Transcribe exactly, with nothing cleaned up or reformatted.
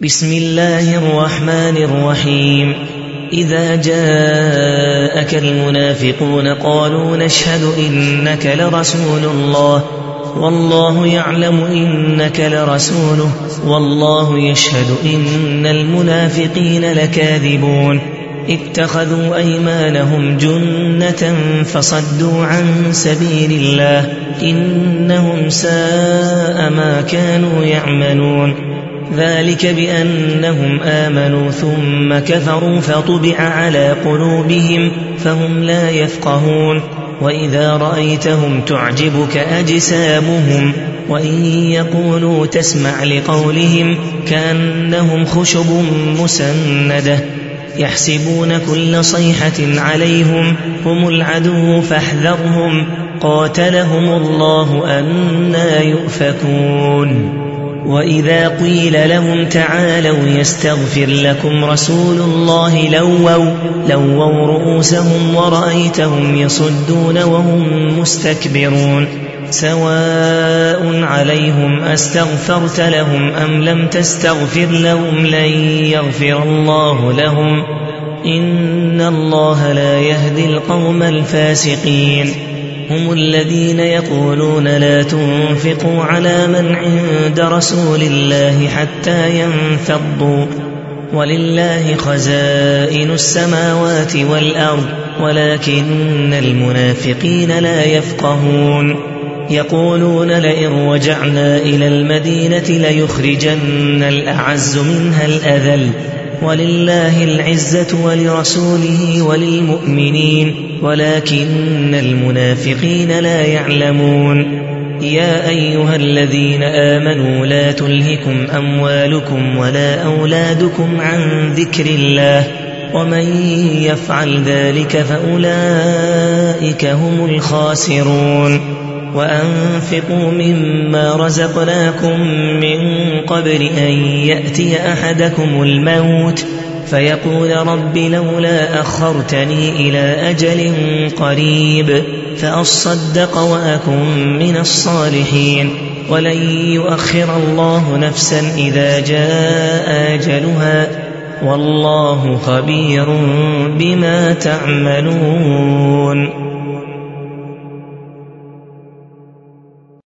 بسم الله الرحمن الرحيم. إذا جاءك المنافقون قالوا نشهد إنك لرسول الله والله يعلم إنك لرسوله والله يشهد إن المنافقين لكاذبون. اتخذوا أيمانهم جنة فصدوا عن سبيل الله إنهم ساء ما كانوا يعملون. ذلك بأنهم آمنوا ثم كفروا فطبع على قلوبهم فهم لا يفقهون. وإذا رأيتهم تعجبك أجسامهم وإن يقولوا تسمع لقولهم كأنهم خشب مسندة يحسبون كل صيحة عليهم هم العدو فاحذرهم قاتلهم الله أنى يؤفكون. وإذا قيل لهم تعالوا يستغفر لكم رسول الله لووا, لووا رؤوسهم ورأيتهم يصدون وهم مستكبرون. سواء عليهم أستغفرت لهم أم لم تستغفر لهم لن يغفر الله لهم إن الله لا يهدي القوم الفاسقين. هم الذين يقولون لا تنفقوا على من عند رسول الله حتى ينفضوا ولله خزائن السماوات والأرض ولكن المنافقين لا يفقهون. يقولون لئن رجعنا إلى المدينة ليخرجن الأعز منها الأذل ولله العزة ولرسوله وللمؤمنين ولكن المنافقين لا يعلمون. يا أيها الذين آمنوا لا تلهكم أموالكم ولا أولادكم عن ذكر الله ومن يفعل ذلك فأولئك هم الخاسرون. وأنفقوا مما رزقناكم من قبل أن يأتي أحدكم الموت فيقول رب لولا أخرتني إلى أجل قريب فأصدق وأكن من الصالحين ولن يؤخر الله نفسا إذا جاء أجلها والله خبير بما تعملون.